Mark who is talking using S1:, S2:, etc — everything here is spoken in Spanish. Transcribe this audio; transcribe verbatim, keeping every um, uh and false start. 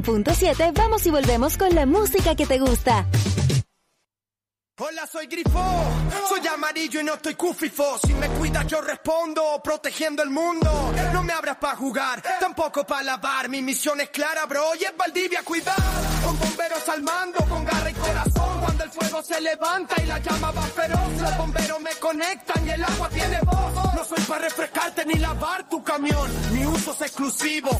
S1: cien punto siete, vamos y volvemos con la música que te gusta.
S2: Hola, soy Grifo, soy amarillo y no estoy cufifo. Si me cuidas yo respondo, protegiendo el mundo. No me abras pa' jugar, tampoco pa' lavar. Mi misión es clara, bro, y es Valdivia cuidar. Con bomberos al mando, con garra y corazón. Cuando el fuego se levanta y la llama va feroz, los bomberos me conectan y el agua tiene voz. No soy pa' refrescarte ni lavar tu camión, mi uso es exclusivo.